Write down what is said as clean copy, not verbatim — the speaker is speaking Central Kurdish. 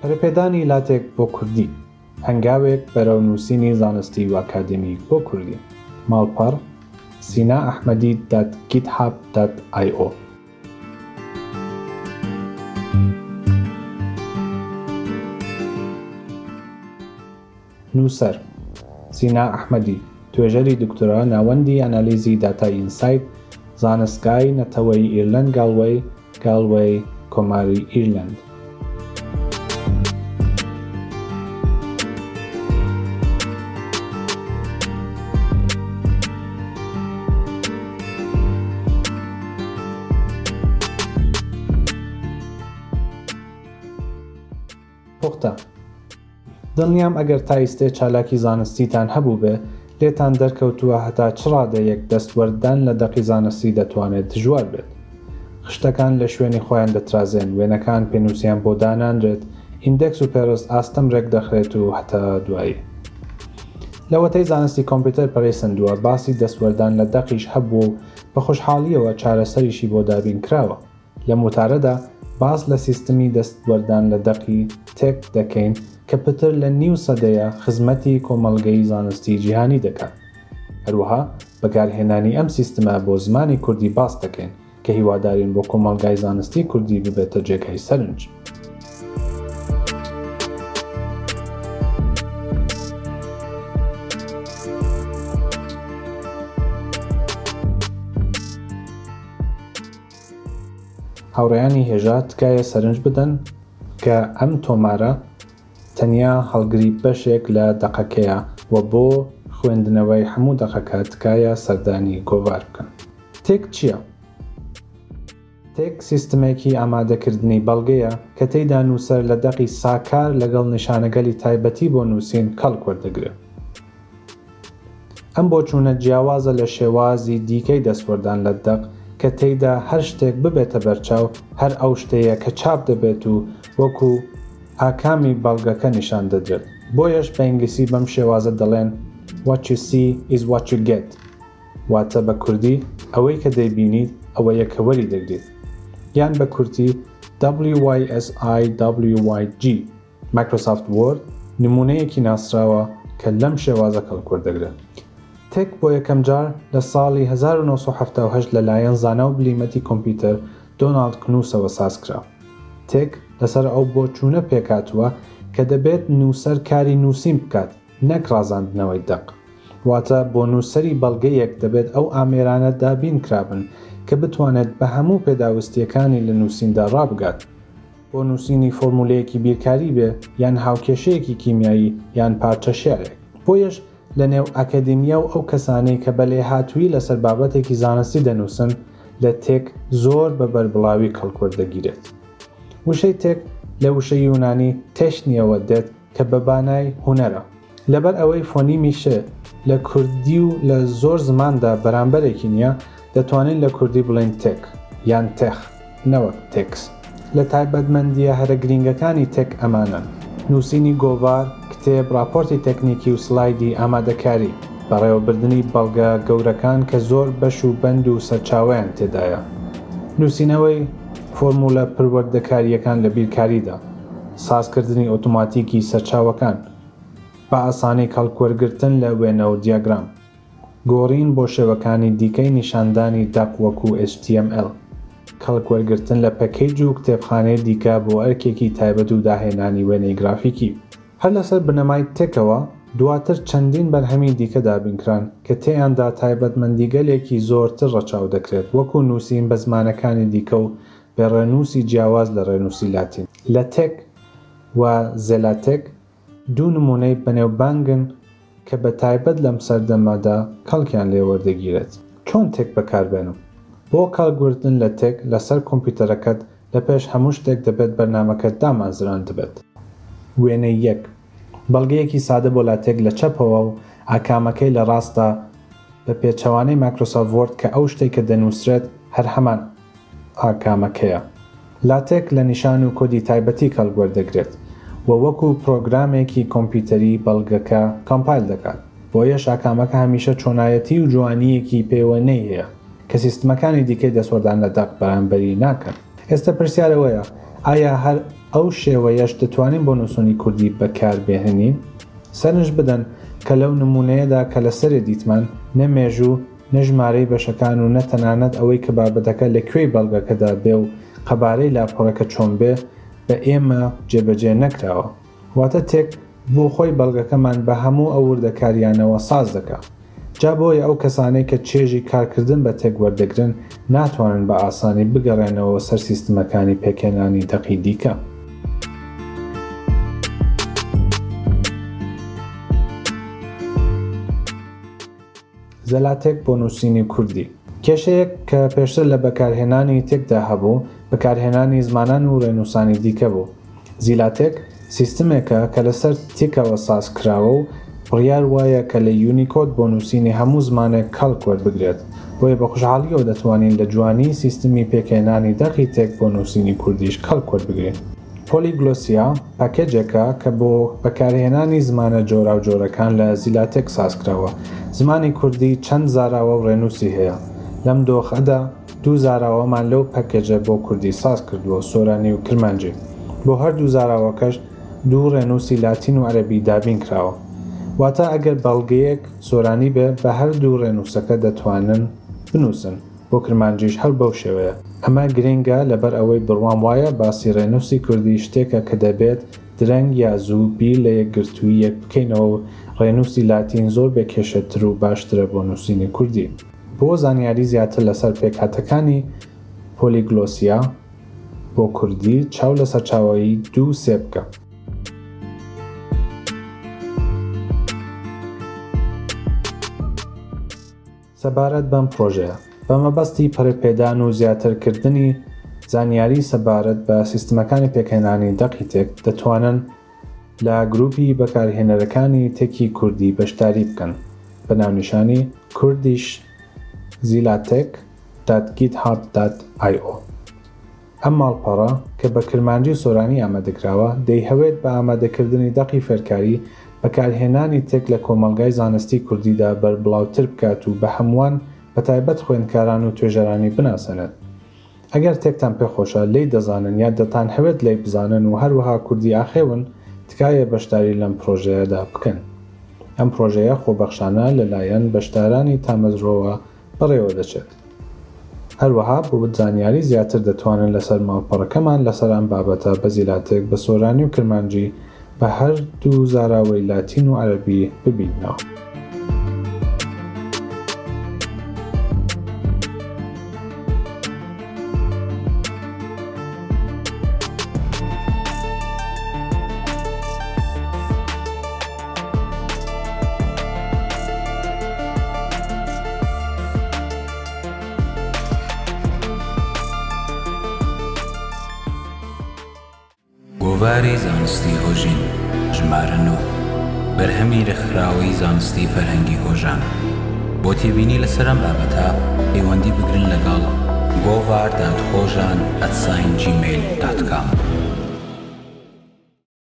پەرەپێدانی لاتێک بۆ کوردی هەنگاوێک بەرەونووسینی زانستی و ئاکادمیک بۆ کوردی ماڵپەڕ sinaahmadi.github.io نووسەر سینا ئەحمەدی توێژەری دکتۆرا ناوەندی ئەنالیزی داتا ئینسایت زانستگای نەتەوەی ئیرلەند گاڵوەی کۆماری ئیرلەند پوختە دڵنیام ئەگەر تا ئیستێ چالاکی زانستیتان هەبوو بێ لێتان دەرکەوتووە هەتا چ ڕادەیەک دەستوەردان لە دەقی زانستی دەتوانێت دژوار بێت. خشتەکان لە شوێنی خۆیان دەترازێن، وێنەکان پێنووسیان بۆ دانانرێت، ئیندێکس و پێڕست ئاستەم ڕێک دەخرێت و هەتا دوایی. لەوەتەی زانستی کۆمپیوتەر پەرەیسەندووە باسی دەستوەردان لە دەقیش هەبوو و بە خۆشحاڵیەوە چارەسەریشی بۆ دابین کراوە. لە موتارەدا باس لە سیستمی دەستوەردان لە دەقی تێک دەکەین کە پتر لە نیو سەدەیە خزمەتی کۆمەڵگەی زانستی جیهانی دەکات. هەروەها بەکارهێنانی ئەم سیستمە بۆ زمانی کوردی باس دەکەین کە هیوادارین بۆ کۆمەڵگای زانستی کوردی ببێتە جێگەی سەرنج. هاوڕێیانی هێژا تکایە سەرنج بدەن کە ئەم تۆمارە تەنیا هەڵگری بەشێک لە دەقەکەیە و بۆ خوێندنەوەی هەموو دەقەکە تکایە سەردانی گۆڤار بکەن. تێک چییە؟ تێک سیستمێکی ئامادەکردنی بەڵگەیە کە تێیدا نووسەر لە دەقی ساکار لەگەڵ نیشانەگەلی تایبەتی بۆ نووسین کەڵک وەردەگرێت. ئەم بۆچوونە جیاوازە لە شێوازی دیکەی دەستوەردان لە دەق کە تێیدا هەر شتێک ببێتە بەرچاو هەر ئەو شتەیە کە چاپ دەبێت و وەکو ئاکامی بەڵگەکە نیشان دەدرێت. بۆیەش بە ئینگلیسی بەم شێوازە دەڵێن what you see is what you get، واتە بە کوردی ئەوەی کە دەیبینیت ئەوەیە کە وەری دەگریت، یان بە کورتی WYSIWYG. مایکرۆسافت وۆرد نمونەیەکی ناسراوە کە لەم شێوازە کەڵک وەردەگرێت. تێک بۆ یەکەم جار لە ساڵی 1978 لەلایەن زانا و بلیمەتی کۆمپیوتەر دۆناڵد کنووسەوە سازکرا. تێک لەسەر ئەو بۆچوونە پێکاتووە کە دەبێت نووسەر کاری نووسین بکات، نەک ڕازاندنەوەی دەق. واتە بۆ نووسەری بەڵگەیەک دەبێت ئەو ئامێرانە دابین کرابن کە بتوانێت بە هەموو پێداویستیەکانی لە نووسیندا ڕابگات. بۆ نووسینی فۆرمولەیەکی بیرکاری بێ یان هاوکێشەیەکی کیمیایی یان پارچە شێعرێک. بۆیەش لە نێو ئەکەدیمیا و ئەو کەسانەی کە بەلێ هاتووی لەسەر بابەتێکی زانستی دەنووسن لە تێک زۆر بە بەربڵاوی کەڵک وەردەگیرێت. وشەی تێک لە وشەی یونانی تێشنیەوە دێت کە بە بانای هونەرە. لەبەر ئەوەی فۆنیمی شێ لە کوردی و لە زۆر زماندا بەرامبەرێکی نییە، دەتوانین لە کوردی بڵێن تێک یان تێخ نەوەک تێکس. لە تایبەتمەندیە هەرە گرنگەکانی تێک ئەمانن: نووسینی گۆڤار، کتێب، راپۆرتی تەکنیکی و سلایدی ئامادەکاری، بەڕێوەبردننی بەڵگە گەورەکان کە زۆر بەش و بەند و سەرچاوەیان تێدایە، نووسینەوەی فۆرمولە پروەردەکاریەکان لە بیرکاریدا، سازکردنی ئۆتۆماتیکی سەرچاوەکان، بە ئاسانی کەڵکوەرگرتن لە وێنە و دیاگرام، گۆڕین بۆ شێوەکانی دیکەی نیشاندانی دەق وەکو HTML، کەڵکوەرگرتن لە پەکەیج و کتێبخانەی دیکە بۆ ئەرکێکی تایبەت و داهێنانی وێنەی گرافیکی. هەر لەسەر بنەمای تێکەوە دواتر چەندین بەرهەمی دیکە دابینکران کە تێیاندا تایبەتمەندیگەلێکی زۆرتر ڕەچاو دەکرێت، وەکو نووسین بە زمانەکانی دیکە و بێڕێنووسی جیاواز لە ڕێنووسی لاتین. لە تێک و زێلاتێک دوو نمونەی بەنێوبانگن کە بە تایبەت لەم سەردەمەدا کەڵکیان لێ وەردەگیرێت. چۆن تێک بەکاربێنم؟ بۆ کەڵکوردن لە تێک لەسەر کۆمپیوتەرەکەت لە پێش هەموو شتێک دەبێت بەرنامەکەت دامازراند بێت. وێنەی 1 بەڵگەیەکی سادە بۆ لاتێک لە چەپەوە و ئاکامەکەی لە ڕاستە بە پێچەوانەی مایکرۆسۆفت وۆرد کە ئەو شتێک کە دەنووسرێت هەر هەمان ئاکامەکەیە. لاتێک لە نیشان و کۆدی تایبەتی کەڵک وەردەگرێت و وەکو پرۆگرامێکی کۆمپیوتەری بەڵگەکە کۆمپایل دەکات. بۆیەش ئاکامەکە هەمیشە چۆنایەتی و جوانیەکی پێوەنەی هەیە کە سیستمەکانی دیکەی دەسوەردان لە دەق بەرامبەری ناکەن. ئێستا پرسیارەوەیە ئایا هەر ئەو شێوەیەش دەتوانین بۆ نووسینی کوردی بەکاربهێنین. سەرنج بدەن کە لەو نمونەیەدا کە لەسەرێ دیتمان نەمێژوو، نەژمارەی بەشەکان و نەتەنانەت ئەوەی کە بابەتەکە لەکوێی بەڵگەکەدا بێ و قەبارەی لاپەڕەکە چۆن بێ بە ئێمە جێبەجێ نەکراوە. واتە تێک بۆ خۆی بەڵگەکەمان بە هەموو ئەو وردەکاریانەوە ساز دەکات. جا بۆیە ئەو کەسانەی کە چێژی کارکردن بە تێک وەردەگرن ناتوانن بە ئاسانی بگەڕێنەوە سەر سیستمەکانی پێکهێنانی دەقی دیکە. زەلاتێک بۆ نووسینی کوردی کێشەیەک کە پێشتر لە بەکارهێنانی تێکدا هەبوو بەکارهێنانی زمانان و ڕێنووسانی دیکە بوو. زیلاتێک سیستمێکە کە لەسەر تێکەوە ساز کراوە و بڕیار وایە کە لە یونیکۆد بۆ نووسینی هەموو زمانێک کەڵک وەربگرێت. بۆیە بە خوشحاڵیەوە دەتوانین لە جوانی سیستمی پێکهێنانی دەقی تێک بۆ نووسینی کوردیش کەڵک وەربگرین. پۆلیگلۆسیا پاکێجێکە کە بۆ بەکارهێنانی زمانە جۆرا و جۆرەکان لە زیلاتێک سازکراوە. زمانی کوردی چەند زاراوە و ڕێنووسی هەیە. لەم دۆخەدا 2 زاراوەمان لەو پاکێجە بۆ کوردی ساز کردووە، سۆرانی و کرمانجی. بۆ هەردوو زاراوەکەش 2 ڕێنووسی لاتین و عەرەبی دابین کراوە. واتە ئەگەر بەڵگەیەک سۆرانی بێ بە هەردوو ڕێنووسەکە دەتوانن بنووسن. بۆ کرمانجیش هەر بەو شێوەیە. ئەمە گرنگە لەبەر ئەوەی بڕوام وایە باسی ڕێنووسی کوردی شتێکە کە دەبێت درەنگ یا زوو بیر لە یەکگرتووی یەک بکەینەوە و ڕێنووسی لاتین زۆر بێکێشەتر و باشترە بۆ نووسینی کوردی. بۆ زانیاری زیاتر لەسەر پێکهاتەکانی پۆلیگلۆسیا بۆ کوردی چاو لەسەر چاوەیی 2 بکە. سەبارەت بەم پرۆژەیە بە مەبەستی پەرپێدان و زیاترکردنی زانیاری سەبارەت بە سیستمەکانی پێکهێنانی دەقی تێک دەتوانن لە گروپی بەکارهێنەرەکانی تێکی کوردی بەشداری بکەن بە ناونیشانی kurdish-zilatek.github.io. ئەم ماڵپەڕە کە بە کرمانجی سۆرانی ئامادەکراوە دەیهەوێت بە ئامادەکردنی دەقی فێرکاری بەکارهێنانی تێک لە کۆمەلگای زانستی کوردیدا بەربڵاوتر بکات و بە هەمووان بە تایبەت خوێندکاران و توێژەرانی بناسەنێت. ئەگەر تێکتان پێخۆشە لێی دەزانن یا دەتان هەوێت لێی بزانن و هەروەها کوردی ئاخێون تکایە بەشداری لەم پرۆژەیەدا بکەن. ئەم پرۆژەیە خۆبەخشانە لەلایەن بەشدارانی تامەزرۆوە بەڕێوە دەچێت. هەروەها بۆ زانیاری زیاتر دەتوانن لەسەر ماڵپەڕەکەمان لەسەر ئەم بابەتە بە زیلاتێک بە سۆرانی و کرمانجی بە هەردوو زاراوەی لاتین و عەرەبی ببینەوە. گۆڤاری زانستی هۆژین ژمارە 9 بەرهەمی رەخراوەی زانستی فەرهەنگی هۆژان. بۆ تێبینی لەسەر ئەم بابەتە پەیوەندی بگرن لەگەڵ govar.hojan@gmail.com.